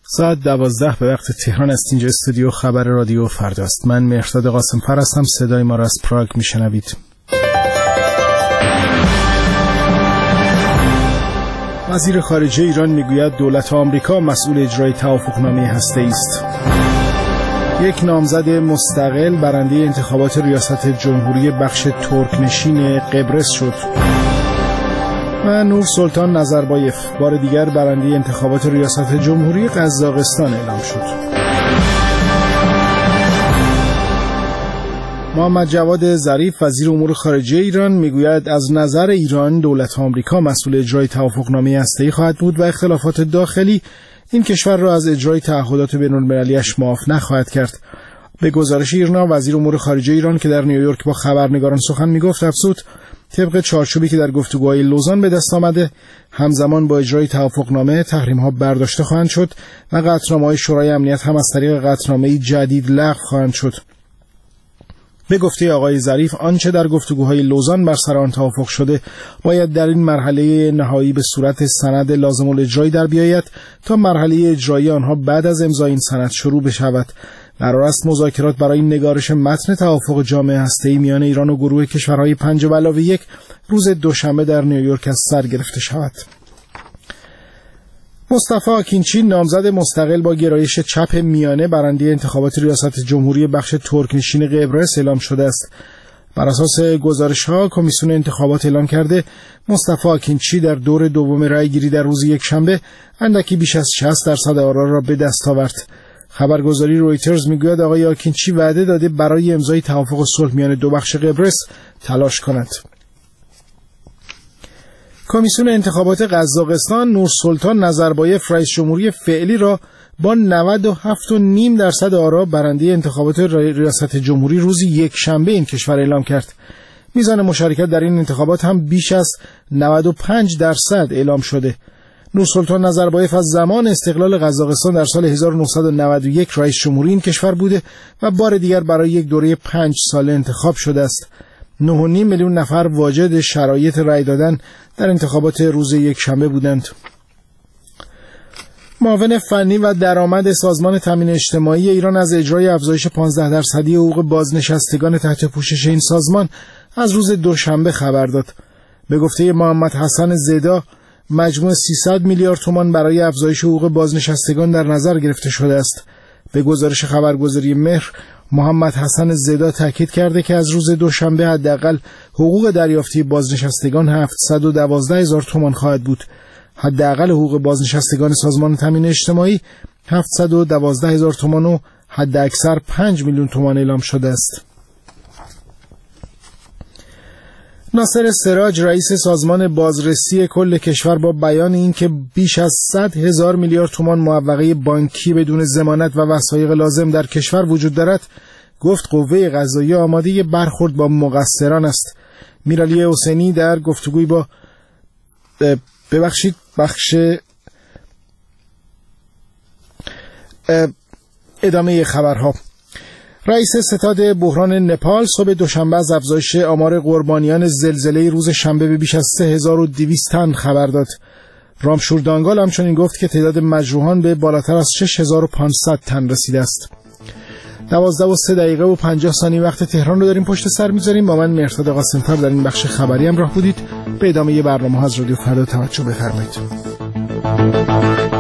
ساعت 12 به وقت تهران است. اینجا استودیو خبر رادیو فردا است. من مهرداد قاسم‌فر هستم. صدای ما را از پراگ میشنوید. وزیر خارجه ایران میگوید دولت آمریکا مسئول اجرای توافقنامه هسته‌ای است. یک نامزد مستقل برنده انتخابات ریاست جمهوری بخش ترکنشین قبرس شد. و نورسلطان نظربایف بار دیگر برنده انتخابات ریاست جمهوری قزاقستان اعلام شد. محمد جواد ظریف وزیر امور خارجه ایران میگوید از نظر ایران دولت آمریکا مسئول اجرای توافقنامه هسته‌ای خواهد بود و اختلافات داخلی این کشور را از اجرای تعهدات بین‌المللی‌اش معاف نخواهد کرد. به گزارش ایرنا وزیر امور خارجه ایران که در نیویورک با خبرنگاران سخن میگفت افزود طبق چارچوبی که در گفتگوهای لوزان به دست آمده همزمان با اجرای توافقنامه تحریم‌ها برداشته خواهند شد و قطعنامه‌های شورای امنیت هم از طریق قطعنامه‌ای جدید لغو خواهند شد. به گفته آقای ظریف آنچه در گفتگوهای لوزان بر سر آن توافق شده باید در این مرحله نهایی به صورت سند لازم الاجرایی در بیاید تا مرحله اجرایی آنها بعد از امضای این سند شروع بشود. قرار است مذاکرات برای نگارش متن توافق جامع هسته‌ای میان ایران و گروه کشورهای 5+1 روز دوشنبه در نیویورک از سر گرفته شود. مصطفی آکینچی نامزد مستقل با گرایش چپ میانه برنده انتخابات ریاست جمهوری بخش ترکنشین قبرس اعلام شده است. بر اساس گزارش‌ها کمیسیون انتخابات اعلام کرده مصطفی آکینچی در دور دوم رأی‌گیری در روز یکشنبه اندکی بیش از 60% آرا را به دست آورد. خبرگزاری رویترز میگوید آقای آکینچی وعده داده برای امضای توافق صلح میان دو بخش قبرس تلاش کند. کمیسیون انتخابات قزاقستان نورسلطان نظربایف رئیس جمهوری فعلی را با 97.5% آرا برنده انتخابات ریاست جمهوری روز یکشنبه این کشور اعلام کرد. میزان مشارکت در این انتخابات هم بیش از 95% اعلام شده. نورسلطان نظربایف از زمان استقلال قزاقستان در سال 1991 رئیس جمهوری این کشور بوده و بار دیگر برای یک دوره 5 ساله انتخاب شده است. 9.5 میلیون نفر واجد شرایط رأی دادن در انتخابات روز یکشنبه بودند. معاون فنی و درآمد سازمان تامین اجتماعی ایران از اجرای افزایش 15% حقوق بازنشستگان تحت پوشش این سازمان از روز دوشنبه خبر داد. به گفته محمد حسن زدا مجموع 300 میلیارد تومان برای افزایش حقوق بازنشستگان در نظر گرفته شده است. به گزارش خبرگزاری مهر محمد حسن زدا تاکید کرده که از روز دوشنبه حداقل حقوق دریافتی بازنشستگان 712,000 تومان خواهد بود. حداقل حقوق بازنشستگان سازمان تامین اجتماعی 712,000 تومان و حداکثر 5 میلیون تومان اعلام شده است. ناصر سراج رئیس سازمان بازرسی کل کشور با بیان اینکه بیش از 100,000 میلیارد تومان معوقه بانکی بدون ضمانت و وثایق لازم در کشور وجود دارد گفت قوه قضاییه آماده برخورد با مقصران است. میرعلی حسینی در گفتگوی با ادامه خبرها. رئیس ستاد بحران نپال صبح دوشنبه از افزایش آمار قربانیان زلزله روز شنبه به بیش از 3200 تن خبر داد. رامشور دانگال همچنین گفت که تعداد مجروحان به بالاتر از 6500 تن رسیده است. 12:03:50 وقت تهران رو داریم پشت سر میذاریم. با من مهرداد قاسم‌فر در این بخش خبری همراه بودید. به ادامه برنامه ها از رادیو فردا توجه بفرمایید.